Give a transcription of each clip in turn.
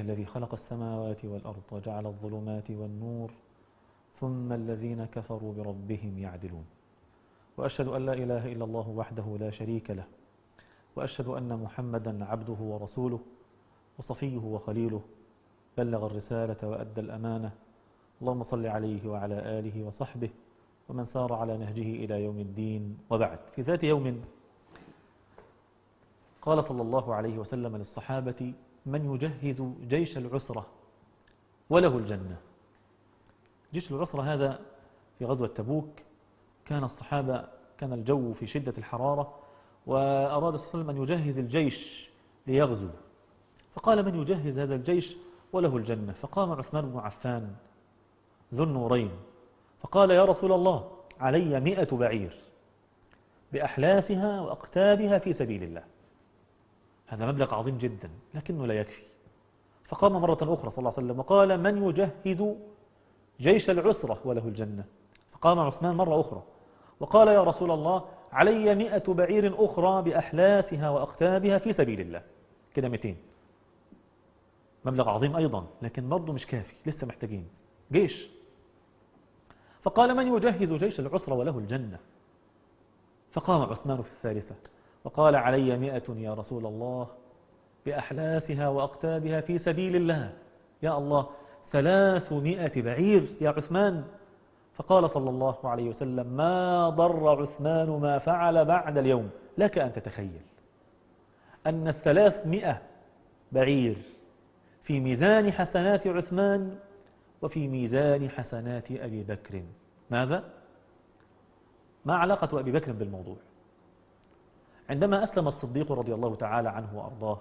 الذي خلق السماوات والأرض وجعل الظلمات والنور ثم الذين كفروا بربهم يعدلون. وأشهد أن لا إله إلا الله وحده لا شريك له، وأشهد أن محمدا عبده ورسوله وصفيه وخليله، بلغ الرسالة وأدى الأمانة. اللهم صل عليه وعلى آله وصحبه ومن سار على نهجه إلى يوم الدين. وبعد، في ذات يوم قال صلى الله عليه وسلم للصحابة: من يجهز جيش العسرة وله الجنة. جيش العسرة هذا في غزوة تبوك، كان الصحابة كان الجو في شدة الحرارة، وأراد صلى الله عليه وسلم أن يجهز الجيش ليغزو، فقال: من يجهز هذا الجيش وله الجنة. فقام عثمان بن عفان ذو النورين فقال: يا رسول الله، علي 100 بعير بأحلاسها وأقتابها في سبيل الله. هذا مبلغ عظيم جدا لكنه لا يكفي. فقام مرة أخرى صلى الله عليه وسلم وقال: من يجهز جيش العسرة وله الجنة. فقام عثمان مرة أخرى وقال: يا رسول الله، علي 100 بعير أخرى بأحلاسها وأقتابها في سبيل الله. كده 200، مبلغ عظيم أيضا لكن برضه مش كافي، لسه محتاجين جيش. فقال: من يجهز جيش العسرة وله الجنة. فقام عثمان في الثالثة وقال: علي 100 يا رسول الله بأحلاسها وأقتابها في سبيل الله. يا الله، 300 بعير يا عثمان. فقال صلى الله عليه وسلم: ما ضر عثمان ما فعل بعد اليوم. لك أن تتخيل أن 300 بعير في ميزان حسنات عثمان وفي ميزان حسنات أبي بكر. ماذا؟ ما علاقة أبي بكر بالموضوع؟ عندما أسلم الصديق رضي الله تعالى عنه وأرضاه،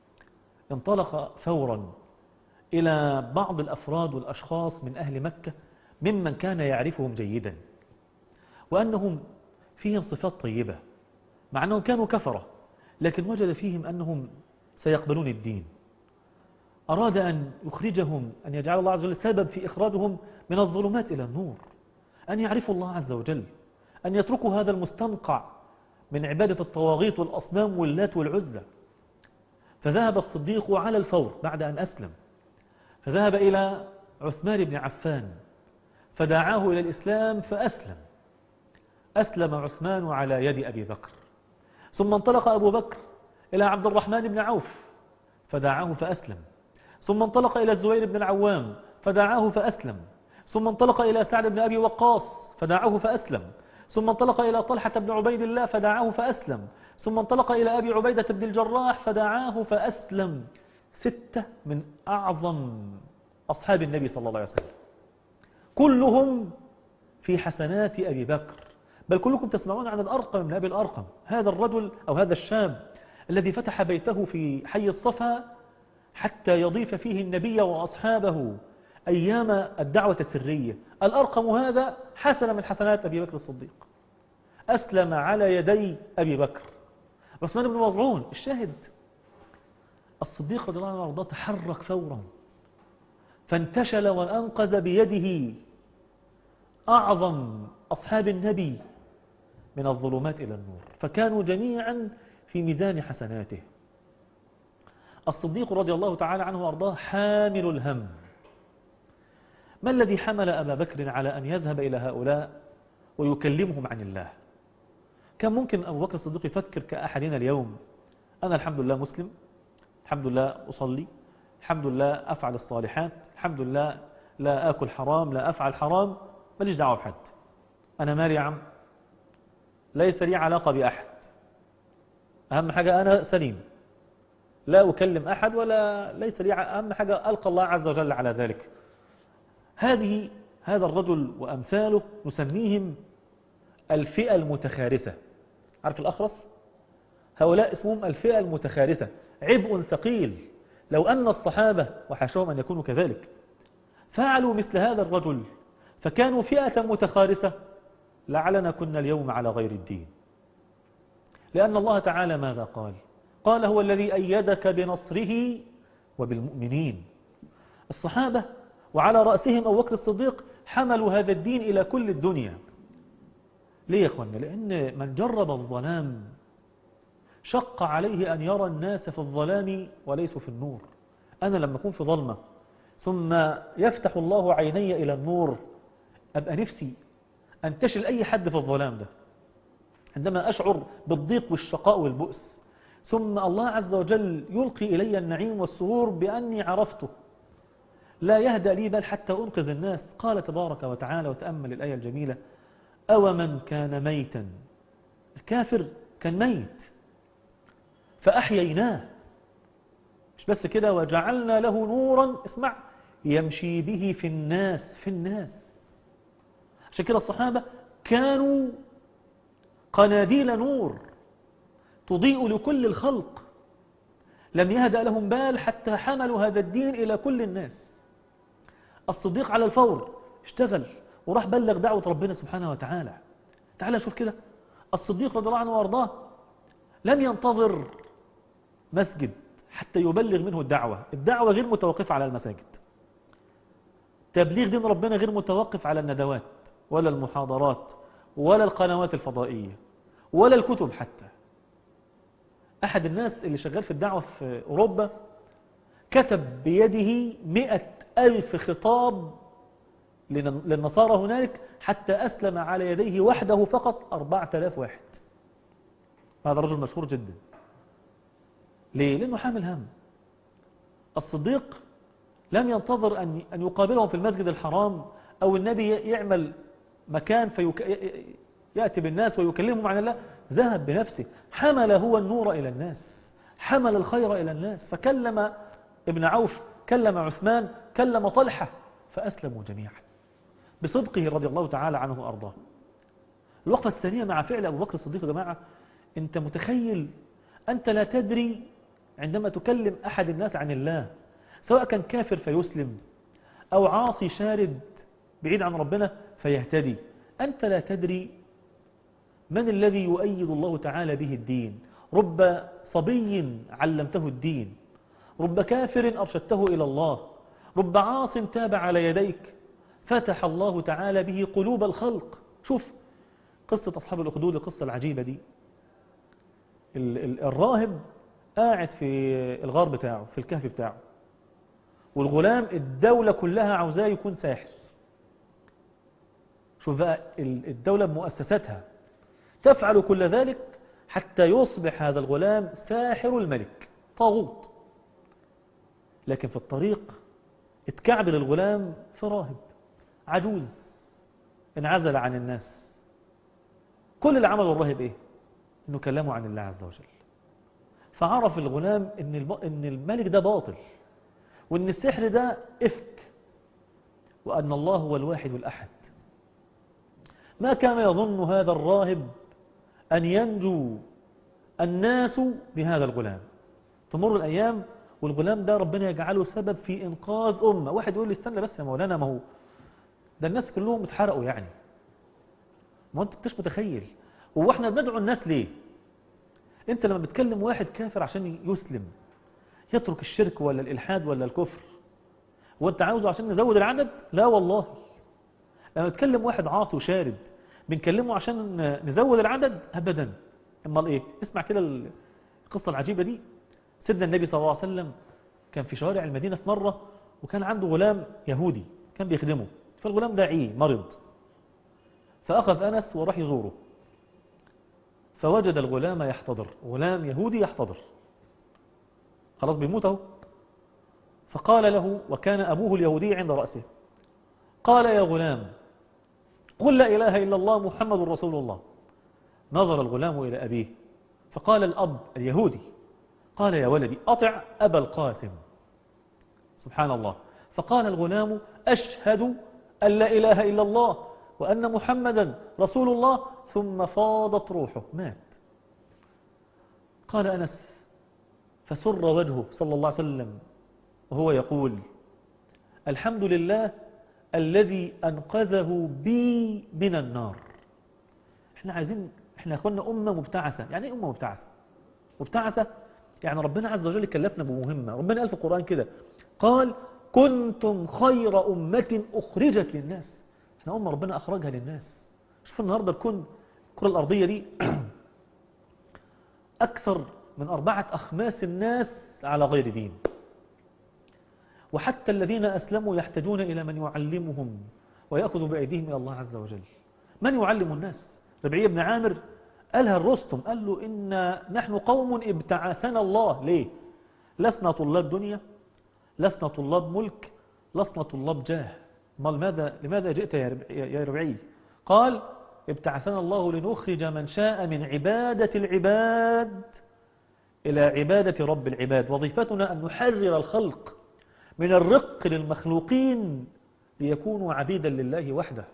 انطلق فورا إلى بعض الأفراد والأشخاص من أهل مكة ممن كان يعرفهم جيدا وأنهم فيهم صفات طيبة، مع أنهم كانوا كفرة، لكن وجد فيهم أنهم سيقبلون الدين. أراد أن يخرجهم، أن يجعل الله عز وجل سبب في إخراجهم من الظلمات إلى النور، أن يعرفوا الله عز وجل، أن يتركوا هذا المستنقع من عبادة الطواغيت والأصنام واللات والعزى. فذهب الصديق على الفور بعد أن أسلم، فذهب إلى عثمان بن عفان فدعاه إلى الإسلام فأسلم. أسلم عثمان على يد أبي بكر. ثم انطلق أبو بكر إلى عبد الرحمن بن عوف فدعاه فأسلم. ثم انطلق إلى الزبير بن العوام فدعاه فأسلم. ثم انطلق إلى سعد بن أبي وقاص فدعاه فأسلم. ثم انطلق إلى طلحة بن عبيد الله فدعاه فأسلم. ثم انطلق إلى أبي عبيدة بن الجراح فدعاه فأسلم. 6 من أعظم أصحاب النبي صلى الله عليه وسلم، كلهم في حسنات أبي بكر. بل كلكم تسمعون عن الأرقم بن أبي الأرقم، هذا الرجل أو هذا الشاب الذي فتح بيته في حي الصفا حتى يضيف فيه النبي وأصحابه أيام الدعوة السرية. الأرقم هذا حسن من حسنات أبي بكر الصديق، أسلم على يدي أبي بكر. عثمان بن مظعون الشاهد، الصديق رضي الله عنه وارضاه تحرك فورا فانتشل وأنقذ بيده أعظم أصحاب النبي من الظلمات إلى النور، فكانوا جميعا في ميزان حسناته. الصديق رضي الله تعالى عنه وارضاه حامل الهم. ما الذي حمل أبا بكر على أن يذهب إلى هؤلاء ويكلمهم عن الله؟ كان ممكن أبو بكر الصديق يفكر كأحدنا اليوم: أنا الحمد لله مسلم، الحمد لله أصلي، الحمد لله أفعل الصالحات، الحمد لله لا آكل حرام، لا أفعل حرام، ماليش دعوة بحد، أنا مالي يا عم، ليس لي علاقة بأحد، أهم حاجة أنا سليم، لا أكلم أحد ولا ليس لي، أهم حاجة ألقى الله عز وجل على ذلك. هذا الرجل وأمثاله نسميهم الفئة المتخارسة. عارف الأخرس؟ هؤلاء اسمهم الفئة المتخارسة، عبء ثقيل. لو أن الصحابة وحاشاهم أن يكونوا كذلك فعلوا مثل هذا الرجل فكانوا فئة متخارسة، لعلنا كنا اليوم على غير الدين. لأن الله تعالى ماذا قال؟ قال: هو الذي أيدك بنصره وبالمؤمنين. الصحابة وعلى رأسهم أبو بكر الصديق حملوا هذا الدين إلى كل الدنيا. ليه يا أخوانا؟ لأن من جرب الظلام شق عليه أن يرى الناس في الظلام وليسوا في النور. أنا لما أكون في ظلمة ثم يفتح الله عيني إلى النور، أبقى نفسي أنتشل أي حد في الظلام ده. عندما أشعر بالضيق والشقاء والبؤس ثم الله عز وجل يلقي إلي النعيم والسرور بأني عرفته، لا يهدأ لي بل حتى أنقذ الناس. قال تبارك وتعالى، وتأمل الآية الجميلة: أو من كان ميتا. الكافر كان ميت فأحييناه. مش بس كده، وجعلنا له نورا، اسمع، يمشي به في الناس. عشان كده الصحابة كانوا قناديل نور تضيء لكل الخلق، لم يهدأ لهم بال حتى حملوا هذا الدين إلى كل الناس. الصديق على الفور اشتغل وراح بلغ دعوة ربنا سبحانه وتعالى. تعالى شوف كده، الصديق رضي الله عنه وارضاه لم ينتظر مسجد حتى يبلغ منه الدعوة غير متوقفة على المساجد. تبليغ دين ربنا غير متوقف على الندوات ولا المحاضرات ولا القنوات الفضائية ولا الكتب حتى. أحد الناس اللي شغال في الدعوة في أوروبا كتب بيده 100,000 خطاب للنصارى هناك حتى أسلم على يديه وحده فقط 4000 واحد. هذا رجل مشهور جدا. ليه؟ لأنه حامل هم. الصديق لم ينتظر أن يقابلهم في المسجد الحرام أو النبي يعمل مكان يأتي بالناس ويكلمهم عن الله، ذهب بنفسه، حمل هو النور إلى الناس، حمل الخير إلى الناس، فكلم ابن عوف، كلم عثمان، كلم طلحة، فأسلموا جميعا بصدقه رضي الله تعالى عنه وأرضاه. الوقفة الثانية مع فعل أبو بكر الصديق. يا جماعة، أنت متخيل، أنت لا تدري عندما تكلم أحد الناس عن الله، سواء كان كافر فيسلم أو عاصي شارد بعيد عن ربنا فيهتدي، أنت لا تدري من الذي يؤيد الله تعالى به الدين. رب صبي علمته الدين، رب كافر أرشدته إلى الله، رب عاص تاب على يديك فتح الله تعالى به قلوب الخلق. شوف قصة أصحاب الأخدود، القصة العجيبة دي. الراهب قاعد في الغار بتاعه، في الكهف بتاعه، والغلام الدولة كلها عاوزاه يكون ساحر. شوف بقى الدولة بمؤسساتها تفعل كل ذلك حتى يصبح هذا الغلام ساحر الملك، طاغوت. لكن في الطريق اتكعبل الغلام في راهب عجوز انعزل عن الناس. كل اللي عمله الراهب ايه؟ انه كلمه عن الله عز وجل. فعرف الغلام ان الملك ده باطل، وان السحر ده افك، وان الله هو الواحد الأحد. ما كان يظن هذا الراهب أن ينجو الناس بهذا الغلام. تمر الأيام والغلام ده ربنا يجعله سبب في إنقاذ أمة. واحد يقول لي استنى بس يا مولانا، ما هو ده الناس كلهم اتحرقوا يعني. ما أنت مش متخيل، هو احنا بندعو الناس ليه؟ أنت لما بتكلم واحد كافر عشان يسلم يترك الشرك ولا الإلحاد ولا الكفر، وأنت عاوزه عشان نزود العدد؟ لا والله. لما بتكلم واحد عاصي وشارد بنكلمه عشان نزود العدد؟ أبدا. أما إيه؟ اسمع كده القصة العجيبة دي. سيدنا النبي صلى الله عليه وسلم كان في شوارع المدينة في مرة، وكان عنده غلام يهودي كان بيخدمه. فالغلام ده مرض، فأخذ أنس وراح يزوره، فوجد الغلام يحتضر، غلام يهودي يحتضر، خلاص بيموت اهو. فقال له، وكان أبوه اليهودي عند رأسه، قال: يا غلام قل لا إله إلا الله محمد رسول الله. نظر الغلام إلى أبيه فقال الأب اليهودي، قال: يا ولدي أطع أبا القاسم. سبحان الله. فقال الغلام: أشهد أن لا إله إلا الله وأن محمدا رسول الله. ثم فاضت روحه، مات. قال أنس: فسر وجهه صلى الله عليه وسلم وهو يقول: الحمد لله الذي أنقذه بي من النار. احنا يا أخوانا أمة مبتعثة. يعني ايه أمة مبتعثة؟ مبتعثة يعني ربنا عز وجل كلفنا بمهمة. ربنا قال في القرآن كده، قال: كنتم خير أمة أخرجت للناس. احنا أمة ربنا أخرجها للناس. شوف النهاردة الكرة الأرضية دي أكثر من 4 أخماس الناس على غير دين. وحتى الذين أسلموا يحتاجون إلى من يعلمهم ويأخذ بأيديهم إلى الله عز وجل. من يعلم الناس؟ ربيعي بن عامر قالها الرستم، قال له إن نحن قوم ابتعثنا الله. ليه؟ لسنا طلاب دنيا، لسنا طلاب ملك، لسنا طلاب جاه. لماذا جئت يا ربيعي؟ قال ابتعثنا الله لنخرج من شاء من عبادة العباد إلى عبادة رب العباد. وظيفتنا أن نحرر الخلق من الرق للمخلوقين ليكونوا عبيدا لله وحده.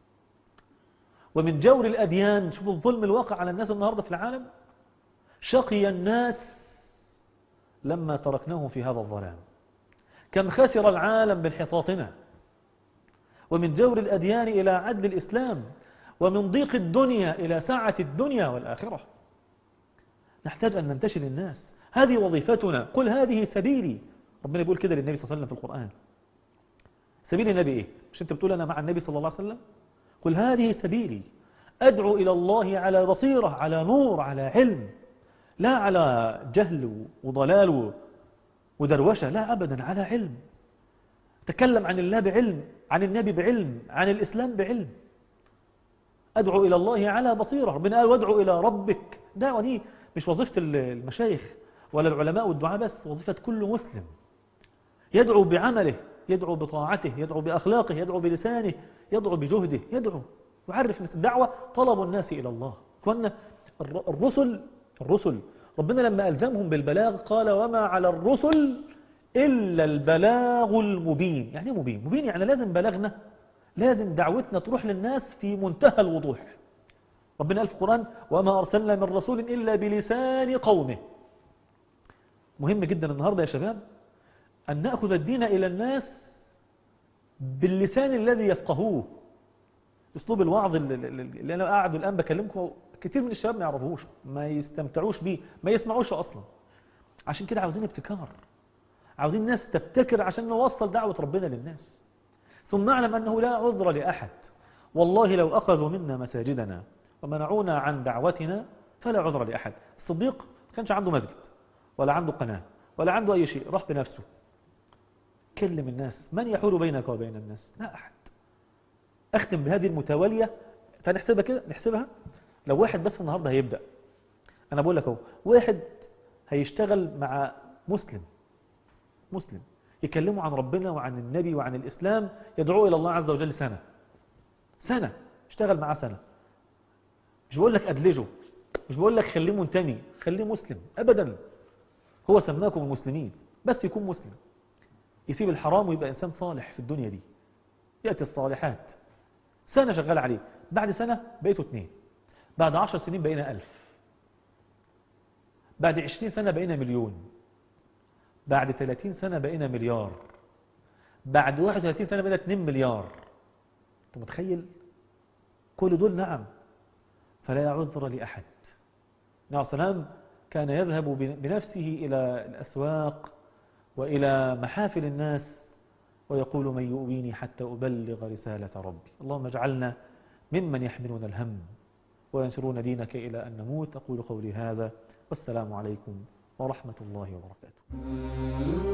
ومن جور الأديان، شوفوا الظلم الواقع على الناس النهاردة في العالم، شقي الناس لما تركناهم في هذا الظلام. كم خسر العالم بانحطاطنا. ومن جور الأديان إلى عدل الإسلام، ومن ضيق الدنيا إلى سعة الدنيا والآخرة. نحتاج أن ننتشل الناس، هذه وظيفتنا. قل هذه سبيلي، ربنا يقول كده للنبي صلى الله عليه وسلم في القرآن. سبيل النبي إيه؟ مش أنت بتقول أنا مع النبي صلى الله عليه وسلم؟ قل هذه سبيلي أدعو إلى الله على بصيرة، على نور، على علم، لا على جهل وضلال ودروشة، لا أبدا، على علم. تكلم عن الله بعلم، عن النبي بعلم، عن الإسلام بعلم. أدعو إلى الله على بصيرة. ربنا قال وادعو إلى ربك. دعوة دي مش وظيفة المشايخ ولا العلماء والدعاء بس، وظيفة كل مسلم. يدعو بعمله، يدعو بطاعته، يدعو بأخلاقه، يدعو بلسانه، يدعو بجهده، يدعو، يعرف أن الدعوة طلب الناس إلى الله. فأن الرسل ربنا لما ألزمهم بالبلاغ قال وما على الرسل إلا البلاغ المبين. يعني مبين؟ مبين يعني لازم بلغنا، لازم دعوتنا تروح للناس في منتهى الوضوح. ربنا قال في القرآن وما أرسلنا من رسول إلا بلسان قومه. مهم جدا النهاردة يا شباب أن نأخذ الدين إلى الناس باللسان الذي يفقهوه. أسلوب الوعظ اللي أنا قاعد الآن بكلمكم كتير من الشباب ما يعرفوش، ما يستمتعوش بيه، ما يسمعوش أصلا. عشان كده عاوزين ابتكار، عاوزين ناس تبتكر عشان نوصل دعوة ربنا للناس. ثم نعلم أنه لا عذر لأحد. والله لو أخذوا منا مساجدنا ومنعونا عن دعوتنا فلا عذر لأحد. الصديق ما كانش عنده مسجد ولا عنده قناة ولا عنده أي شيء، راح بنفسه كلم الناس. من يحول بينك وبين الناس؟ لا أحد. أختم بهذه المتوالية، فنحسبها كده، نحسبها لو واحد بس النهاردة هيبدأ. أنا بقول لك اهو، واحد هيشتغل مع مسلم يكلموا عن ربنا وعن النبي وعن الإسلام، يدعوه إلى الله عز وجل سنة، اشتغل معاه سنة. مش بقول لك أدلجه، مش بقول لك خليه منتمي، خليه مسلم أبدا. هو سماكم المسلمين، بس يكون مسلم، يسيب الحرام ويبقى إنسان صالح في الدنيا دي. يأتي الصالحات. سنة شغال عليه، بعد سنة بقيته 2، بعد 10 سنين بقينا 1000، بعد 20 سنة بقينا 1,000,000، بعد 30 سنة بقينا 1,000,000,000، بعد 31 سنة بقينا 2 مليار. أنت متخيل؟ كل دول نعم. فلا عذر لأحد. النبي صلى الله عليه وسلم كان يذهب بنفسه إلى الأسواق وإلى محافل الناس ويقول من يؤويني حتى أبلغ رسالة ربي. اللهم اجعلنا ممن يحملون الهم وينشرون دينك إلى أن نموت. أقول قولي هذا والسلام عليكم ورحمة الله وبركاته.